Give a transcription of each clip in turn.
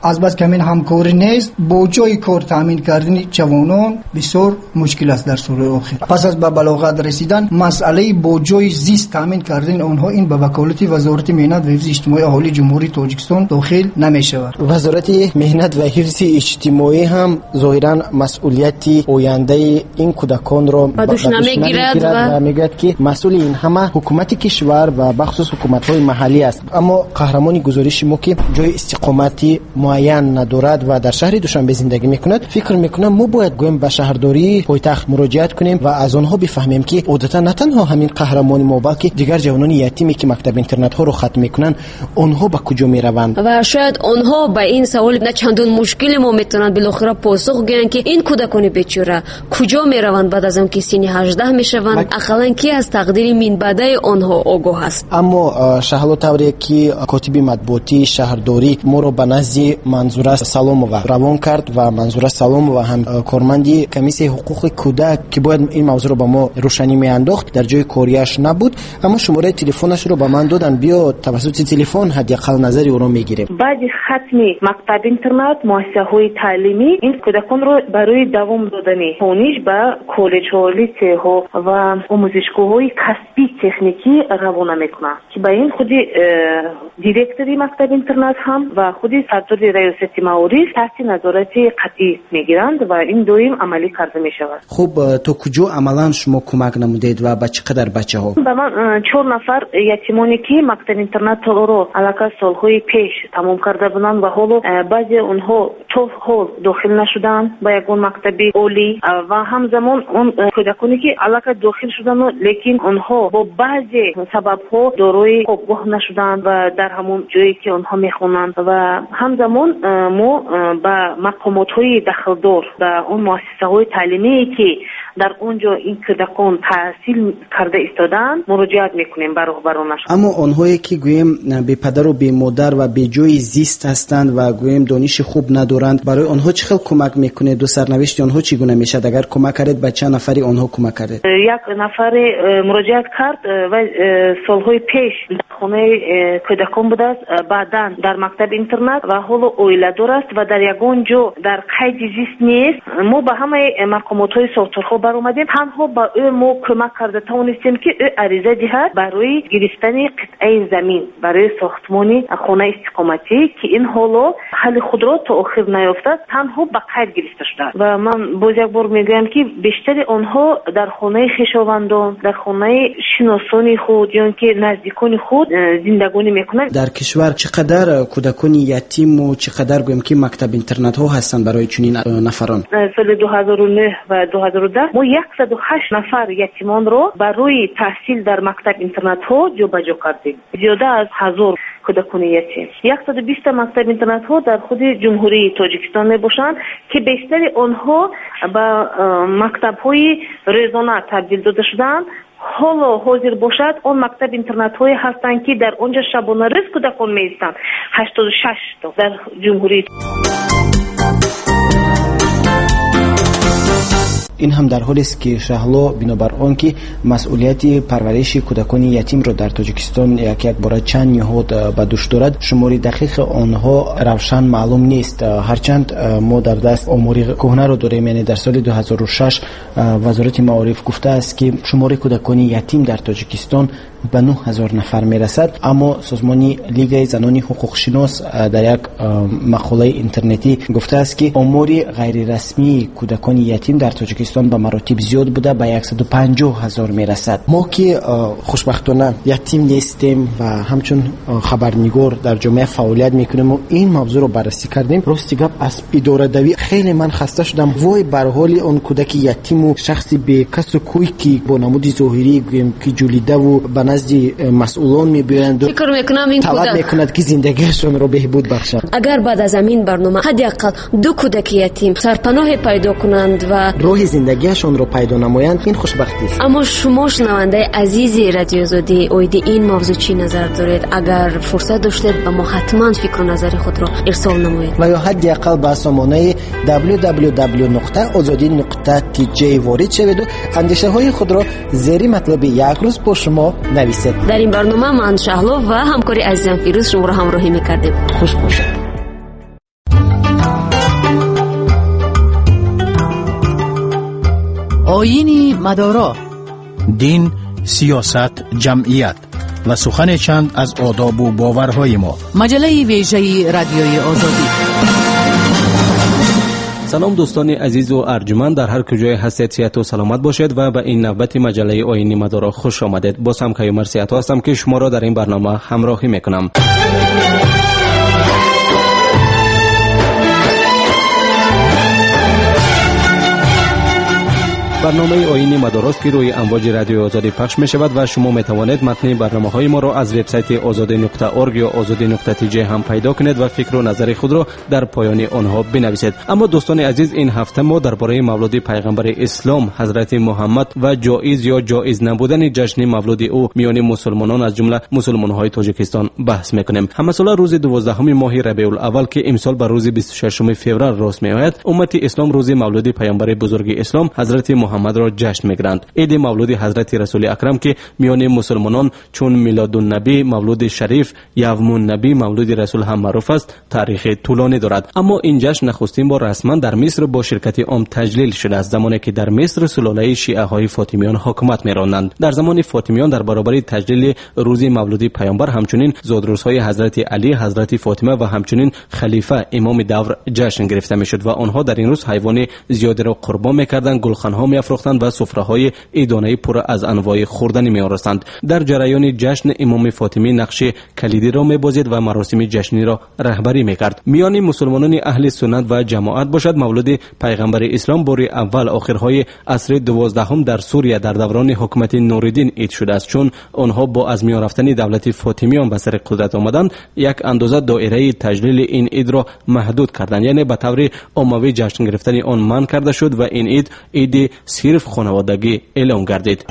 از بس که همین همکاری نیست، با جای کار تامین کردن جوانان بسیار مشکل است در سوره آخر. پس از به بلاغت رسیدن مسئله با جای زیست تامین کردن آنها این به وکالت وزارت مهنت و حفظ اجتماعی اهالی جمهوری تاجیکستان داخل نمی‌شود. وزارت مهنت و حفظ اجتماعی هم ظاهرا مسئولیت آینده این کودکان را به دوش نمیگیرد و میگوید که مسئول این همه حکومت کشور و بخصوص حکومت‌های محلی است. اما قهرمان گزارش ما که جای استقامتی معین ندارد و در شهر دوشنبه زندگی میکند، فکر میکنم ما باید گویم به شهرداری پایتخت مراجعت کنیم و از آنها بفهمیم که عادتا نه تنها همین قهرمان ما بلکه دیگر جوانان یتیمی که مکتب اینترنت ها رو ختم میکنن آنها به کجا میروند و شاید آنها به این سوال نه چندان مشکل ما میتونن بالاخره پاسخ گیرن که این کودکان بیچاره کجا میروند بعد از اینکه سن 18 میشوند، اقلا کی از تقدیر من بعده آنها آگاه است. اما شهلا توری که کاتب مطبوعاتی شهرداری ما رو به نزد منظوره سلامова روان کرد و منظوره سلامова هم کارمندی کمیسیون حقوق کودک که باید این موضوع رو به ما روشنی میانداخت در جای کاریش نبود، اما شماره تلفنش رو به من دادن، بیا توسط تلفن حداقل نظری او رو میگیریم. بعد ختم مکتب اینترنت مؤسسه‌های تعلیمی این کودکان رو برای دوام دادن خونیش به کالج‌ها، لیسه‌ها و آموزشگاه‌های کسبی تکنیکی روانه میکنه که با این خودی دیرکتوری مکتب اینترنت هم و خودی صدر ریاست معارف تحت نظارت قطعی میگیرند و این دویم عملی کرده میشود. خب تو کجا عملا شما کمک نمودید و به چقدر بچه‌ها؟ به من 4 نفر یتیمانی که مکتب اینترنت رو علاقه سالهای پیش تمام کرده بودند و حالا بعضی اونها تو حال داخل نشدن به یکون مکتبی عالی و همزمان اون کودکانی که علاقه داخل شدن لیکن اونها با بعضی سبب‌ها دارای آگاه نشدن و در همون جایی که اونها میخونن و همزمان ما با مقامات‌های دخلدار و اون مؤسسه‌های تعلیمی که در اونجا این کودکان تحصیل کرده ایستادن مراجعت میکنیم برای رهبرانش. اما اونهایی که گویم بی پدر و بی مادر و بی جای زیست هستند و گویم دانش خوب ندارند، برای آنها چه خیلی کمک میکنه؟ دو سرنوشت آنها چگونه میشه؟ اگر کمک کردید به چند نفری آنها کمک کردید؟ یک نفر مراجعت کرد و سالهای پیش خانه کودکان بوده است، بعداً در مکتب اینترنت و حالا اویلادور است و در یگان جو در قید زیست نیست. ما به همه مقامات‌های ساختارها بر اومدیم، تنها با او ما کمک کرده توانستیم که او عریضه دهد برای گرفتن قطعه زمین برای ساختمان خانه استقامتی که این حالا حل خود را تا آخر نیافتد، تنها به قید گرفته شده و من باز یک بار میگم که بیشتر آنها در خانه خویشاوندان، در خانه شناسان خود یا که نزدیکان خود زندگانی میکنند. در کشور چقدر کودکان یتیم و چقدر گویم که مکتب اینترنت ها هستند برای چنین نفران؟ سال 2009 و 2010 ما 108 نفر یتیمان را برای تحصیل در مکتب اینترنت ها جابجا کردیم. زیاده از 1000 کودکان یتیم. 120 مکتب اینترنت ها در خود جمهوری تاجیکستان می باشند که بیشتر آنها به مکتب های روزانه تبدیل داده شدند. حالا حاضر باشد اون مکتب اینترنت های هستند که در اونجا شبانه روز کودکان می ایستند. 86 تا در جمهوری. این هم در حالی است که شهلا بنابر آنکه مسئولیت پرورش کودکان یتیم را در تاجیکستان یک بار چند نهاد به دوش دارد، شماری دقیق آنها روشن معلوم نیست، هرچند ما در دست آماری کهنه را داریم. یعنی در سال 2006 وزارت معارف گفته است که شماری کودکان یتیم در تاجیکستان به 9000 نفر میرسد، اما سازمان لیگ زنان حقوق شناس در یک مقاله اینترنتی گفته است که آمار غیر رسمی کودکان یتیم در تاجیکستان به مراتب زیاد بوده، به 150,000 میرسد. ما که خوشبختانه یتیم نیستیم و همچون خبرنگار در جامعه فعالیت میکنیم و این موضوع رو بررسی کردیم، راستی گپ از اداره دوی خیلی من خسته شدم. وای بر حال اون کودک یتیم و شخصی به کس و کوی که با نمود ظاهری گویم که جولیده و به نزد مسئولان میبرند و فکر میکنم این طلب میکند که زندگیشون رو بهبود بخشند. اگر بعد از این برنامه حداقل 2 کودک یتیم سرپناه پیدا کنند و راه زندگیشون رو پیدا نمایند، این خوشبختی است. اما شما شنونده عزیز رادیو آزادی اوید این موضوع چی نظر دارید؟ اگر فرصت داشتید به ما حتما فکر و نظر خود را ارسال نمایید و یا حداقل به سامانه www.azadi.tj وارد شوید و اندیشه های خود را زیر مطلب یک روز با شما نویسید. در این برنامه من شهلا و همکاری عزیزم فیروز شما را همراهی می‌کردیم. خوش باشید. آیین مدارا. دین، سیاست، جمعیت و سخن چند از آداب و باورهای ما. مجله ویژه رادیوی آزادی. سلام دوستان عزیز و ارجمند، در هر کجای هستید صحت و سلامت باشید و به این نوبت مجله آیین مدارا خوش آمدید. باز هم کیومرث صحت هستم که شما را در این برنامه همراهی میکنم. برنامه آیین مداراست که روی امواج رادیو آزادی پخش می شود و شما می توانید متن برنامه های ما را از وبسایت azadi.org یا azadi.tj هم پیدا کنید و فکر و نظر خود را در پایان آنها بنویسید. اما دوستان عزیز، این هفته ما درباره مولد پیغمبر اسلام حضرت محمد و جایز یا جایز نبودن جشن مولد او میان مسلمانان از جمله مسلمان های تاجیکستان بحث میکنیم. همساله روز 12 ماه ربیع الاول که امسال بر روز 26 فوریه راست میآید، امت اسلام روز مولد پیامبر بزرگ اسلام حضرت محمد را جشن میگیرند. عید مولد حضرت رسول اکرم که میان مسلمانان چون میلاد النبی، مولد شریف، یوم النبی، مولد رسول هم معروف است، تاریخ طولانی دارد. اما این جشن نخستین بار رسما در مصر با شرکت عام تجلیل شده است، زمانی که در مصر سلاله شیعه های فاطمیان حکومت می‌راندند. در زمان فاطمیان در برابر تجلیل روز مولد پیامبر همچنین زادروزهای حضرت علی، حضرت فاطمه و همچنین خلیفه امام دور جشن گرفته میشد و آنها در این روز حیوان زیادی را قربان می‌کردند، گلخان‌ها می‌افروختند و سفره‌های عیدانه پر از انواع خوردنی می‌آراستند. در جریان جشن امام فاطمی نقش کلیدی را می‌بازید و مراسم جشنی را رهبری می‌کرد. میان مسلمانان اهل سنت و جماعت باشد، مولد پیغمبر اسلام بار اول آخرهای عصر 12 در سوریه در دوران حکومت نوردین عید شده است، چون آنها با از میان رفتن دولت فاطمیان به سر قدرت آمدند یک اندازه دایره تجلیل این عید را محدود کردند، یعنی به طور عمومی جشن گرفتن آن منع کرده شد و این عید صرف خانوادگی اعلام گردید.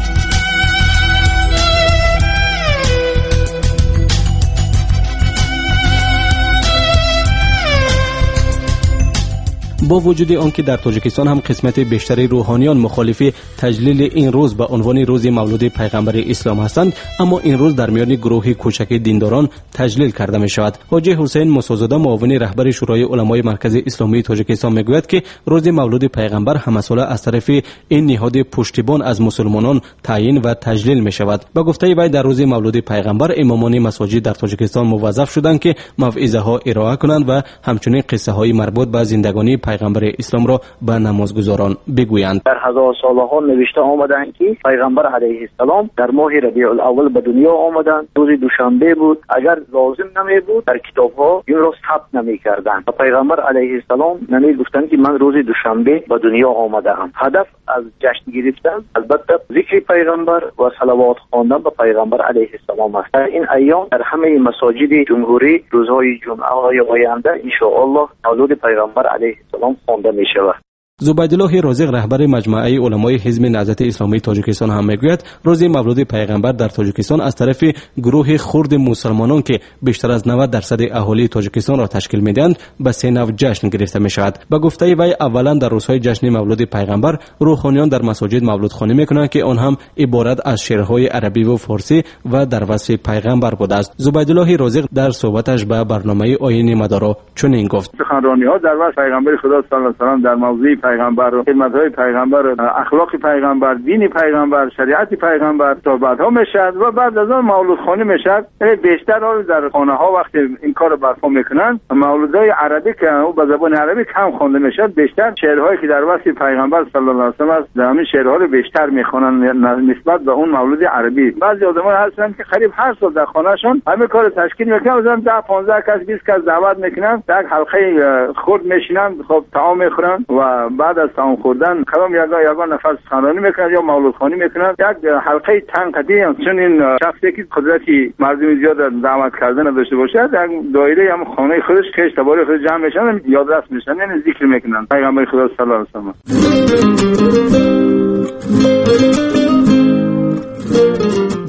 با وجود آنکه در تاجیکستان هم قسمت بیشتری روحانیان مخالف تجلیل این روز به عنوان روز مولد پیغمبر اسلام هستند، اما این روز در میان گروه کوچک دینداران تجلیل کرده می شود. حاجی حسین موسی‌زاده، معاون رهبر شورای علمای مرکز اسلامی تاجیکستان میگوید که روز مولد پیغمبر همساله از طرف این نهاد پشتیبان از مسلمانان تعیین و تجلیل می شود. با گفته وی در روز مولد پیغمبر امامان مساجد در تاجیکستان موظف شدند که موعظه ها ارائه کنند و همچنین قصه های مربوط به زندگانی پیغمبر اسلام را به نمازگزاران بگویند. در هزار سالها نوشته آمدند که پیغمبر علیه السلام در ماه ربیع الاول به دنیا آمدند. روز دوشنبه بود. اگر لازم نمی بود در کتاب ها این را ثبت نمی کردند. پیغمبر علیه السلام نمی گفتند که من روز دوشنبه به دنیا آمدم. هدف از جشن گرفتن البته ذکر پیغمبر و صلوات خواندن به پیغمبر علیه السلام است. در این ایام در همه مساجد جمهوری روزهای جمعه های آینده ان شاء الله مولد پیغمبر علیه السلام خوانده می شود. زبیدالله رازق، رهبر مجمع علمای حزب نهضت اسلامی تاجیکستان هم میگوید روز مولد پیغمبر در تاجیکستان از طرف گروه خرد مسلمانان که بیشتر از 90% اهالی تاجیکستان را تشکیل میدهند به سه نوع جشن گرفته می شود. به گفته وی اولا در روزهای جشن مولد پیغمبر روحانیان در مساجد مولد خوانی میکنند که آن هم عبارت از شعرهای عربی و فارسی و در وصف پیغمبر بوده است. زبیدالله رازق در صحبتش به برنامه آیین مدارا چنین گفت: سخنرانی‌ها در وصف پیغمبر خدا صلی الله علیه و آله در موضوع پیغمبر و خدمت‌های پیغمبر، اخلاق پیغمبر، دین پیغمبر، شریعت پیغمبر صحبت‌ها میشد و بعد از آن مولود خوانی میشد. بیشتر در خانه‌ها وقتی این کار برپا میکنن مولودهای عربی که به زبان عربی کم خوانده میشد، بیشتر شعرهایی که در وصف پیغمبر صلی الله علیه و آله است همین شعرها رو بیشتر میخوانن نسبت به اون مولود عربی. بعضی آدم‌ها هستن که قریب هر سال در خانه‌شون همین کار تشکیل میکنن، مثلا 10 15 کس 20 کس دعوت میکنن، در حلقه خرد میشینن، خب طعام میخورن و بعد از طعام خوردن کدام یگان نفر سخنرانی میکنن یا مولود خوانی میکنن. یک حلقه تنقیدی، چون این شخصی که قدرتی مردم زیاد دعوت کردن نداشته باشد، در دایره هم خانه خودش کش تبار خودش جمع میشن، یادداشت میشن، یعنی ذکر میکنن پیغمبر خدا صلی الله علیه و آله.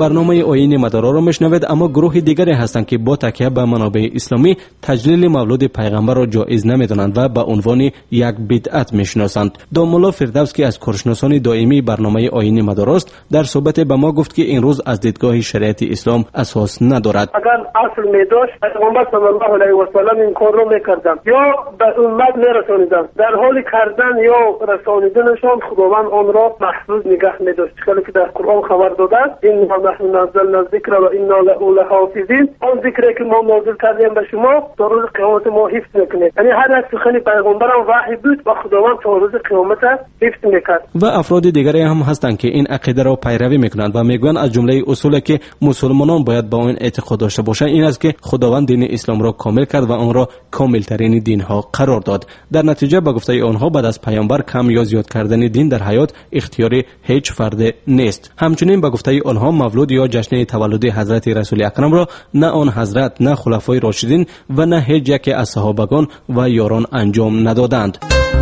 برنامه آیین مدارا را میشنوید. اما گروه دیگری هستند که با تکیه به منابع اسلامی تجلیل مولود پیغمبر را جایز نمیدانند و به عنوان یک بدعت میشناسند. دامولا فردوس که از کارشناسان دائمی برنامه آیین مدارا است، در صحبت به ما گفت که این روز از دیدگاه شریعت اسلام اساس ندارد. اگر اصل می‌داشت پیغمبر صلی الله علیه و سلم این کار رو میکردن یا به امت میرسانیدن، در حال کردن یا رسانیدنشان خداوند آن را محفوظ نگه می‌داشت، که در قرآن خبر داده است انا نحن نزلنا الذکر و انا له لحافظین. آن ذکری که ما نازل کردیم به شما تا روز قیامت ما حفظ میکنه. یعنی هر یک سخن پیغمبر هم وحی بود و خداوند تا روز قیامت حفظ میکرد. و افراد دیگری هم هستند که این عقیده را پیروی میکنند و میگویند از جمله اصولی که مسلمانان باید با آن اعتقاد داشته باشند این است که خداوند دین اسلام را کامل کرد و آن را کامل ترین دین ها قرار داد. در نتیجه به گفته آنها بعد از پیامبر کم یا زیاد کردن دین در حیات اختیاری هیچ فرد نیست. همچنین به گفته آنها مولود یا جشن تولد حضرت رسول اکرم را نه آن حضرت، نه خلفای راشدین و نه هیچ یک از صحابگان و یاران انجام ندادند.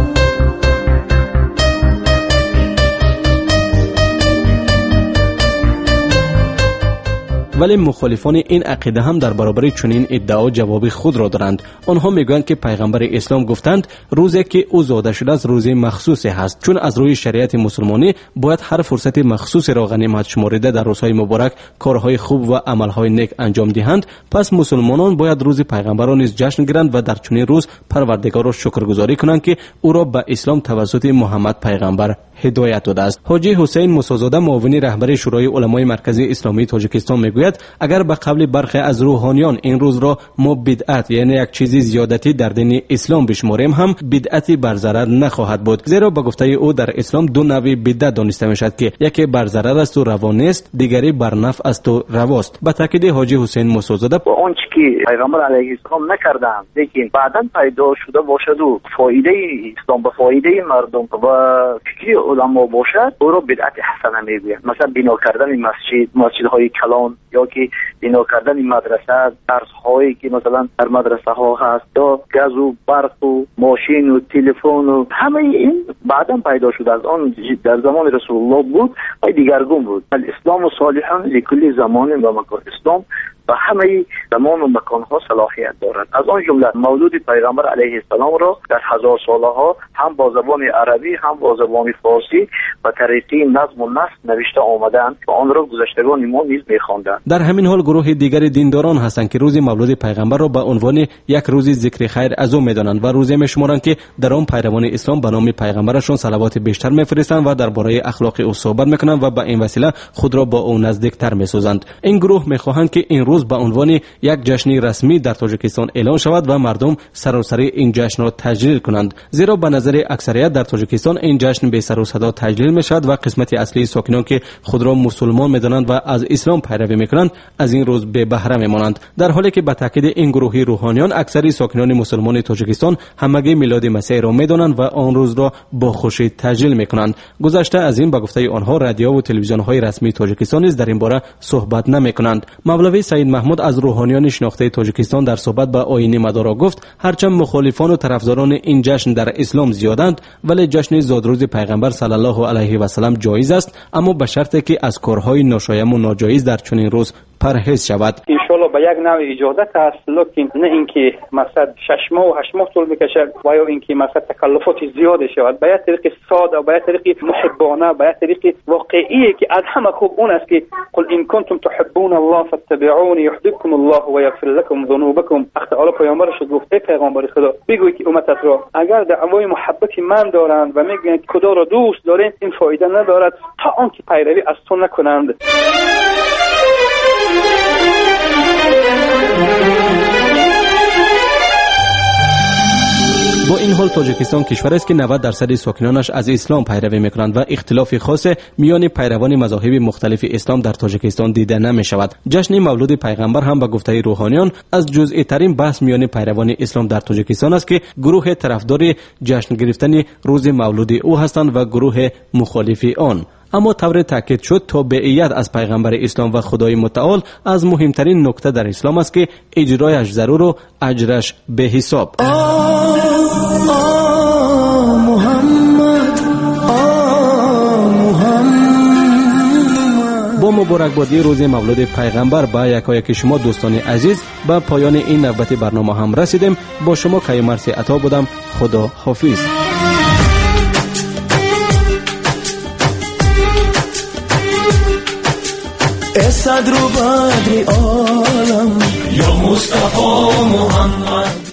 ولی مخالفان این عقیده هم در برابر چنین ادعا جواب خود را دارند. آنها میگویند که پیغمبر اسلام گفتند روزی که او زاده شده است روز مخصوصی هست، چون از روی شریعت مسلمانی باید هر فرصت مخصوصی را غنیمت شمرده در روزهای مبارک کارهای خوب و عملهای نیک انجام دهند. پس مسلمانان باید روز پیغمبر را نیز جشن گیرند و در چنین روز پروردگار را شکرگزاری کنند که او را به اسلام توسط محمد پیغمبر هدایت داده است. حاجی حسین موسی‌زاده معاون رهبر شورای علمای مرکزی اسلامی تاجیکستان میگوید اگر به قول برخی از روحانیان این روز را ما بدعت یعنی یک چیزی زیادتی در دین اسلام بشماریم هم بدعتی بر ضرر نخواهد بود، زیرا به گفته او در اسلام دو نوع بدعت دانسته میشد که یکی بر ضرر است و روا نیست، دیگری بر نفع است و رواست. به تاکید حاجی حسین موسی‌زاده آن چیزی که پیغمبر علیه السلام نکردند لیکن بعداً پیدا شده باشد و فایده اسلام به فایده مردم و فکری علما باشد او را بدعت حسنه میگویند. مثلا بنا کردن مسجدهای کلان یا که بنا کردن مدرسه، درس‌هایی که مثلا در مدرسه ها هست یا گاز و برق و ماشین و تلفن و همه این بعداً پیدا شده. از آن در زمان رسول الله بود و دیگرگون بود. الاسلام و صالحان لکل زمان و مکان. اسلام و همه زمان و مکان ها صلاحیت دارد. از آن جمله مولود پیغمبر علیه السلام را در هزار ساله ها هم با زبان عربی هم با زبان فارسی و طریقی نظم و نسق نوشته آمدند و آن را گذشتگان ما نیز می‌خواندند. در همین حال گروه دیگر دینداران هستند که روز مولود پیغمبر را به عنوان یک روز ذکر خیر از او می‌دانند و روزی می‌شمارند که در آن پیروان اسلام به نام پیغمبرشون صلوات بیشتر می‌فرستند و درباره اخلاق او صحبت می‌کنند و به این وسیله خود را با او نزدیک‌تر می‌سازند. این گروه می‌خواهند که این روز به عنوان یک جشن رسمی در تاجیکستان اعلان شود و مردم سراسری این جشن را تجلیل کنند، زیرا به نظر اکثریت در تاجیکستان این جشن به سر و صدا تجلیل می‌شود و قسمت اصلی ساکنان که خود را مسلمان می‌دانند و از اسلام پیروی می‌کنند از این روز به بهره می‌مانند، در حالی که به تاکید این گروه روحانیان اکثری ساکنان مسلمان تاجیکستان همگی میلاد مسیح را می‌دانند و آن روز را با خوشی تجلیل می‌کنند. گذشته از این به گفته آنها رادیو و تلویزیون‌های رسمی تاجیکستان نیز در این باره صحبت نمی‌کنند. مولوی سید محمود از روحانیان شناخته تاجیکستان در صحبت با آیین مدارا گفت هرچند مخالفان و طرفداران این جشن در اسلام زیادند ولی جشن زادروز پیغمبر صلی الله علیه و سلم جایز است، اما به شرطی که از کارهای ناشایان و ناجایز در چنین روز پرهیز شود. ان شاء الله به یک نوع اجازت است، لکن نه اینکه مثلا 6 ماه و 8 ماه طول بکشد و یا اینکه مثلا تکلفات زیاد شود. به یک طریق ساده و به یک طریق محبانه، به یک طریق واقعی که از همه خوب اون است که قل ان کنتم تحبون الله فاتبعوني يحببكم الله ويغفر لكم ذنوبكم. وقتی الله پیامبرش گفت ای پیغمبر خدا بگوی که امتت را اگر دعوای محبت من دارند و میگن خدا را دوست دارین این فایده ندارد تا آنکه پیروی از تو نکنند. با این حال تاجیکستان کشور است که 90% ساکنانش از اسلام پیروی میکنند و اختلاف خاص میان پیروان مذاهب مختلف اسلام در تاجیکستان دیده نمی شود. جشن مولود پیغمبر هم به گفته روحانیان از جزئی ترین بحث میان پیروان اسلام در تاجیکستان است که گروه طرفدار جشن گرفتن روز مولود او هستند و گروه مخالف آن. اما طور تاکید شد تابعیت از پیغمبر اسلام و خدای متعال از مهمترین نکته در اسلام است که اجرایش ضرور و اجرش به حساب. با با مبارکبادی روز مولد پیغمبر با یکایک شما دوستان عزیز به پایان این نوبت برنامه هم رسیدیم. با شما کیومرث عطا بودم. خدا حافظ. صدر بدر عالم یا مصطفی محمد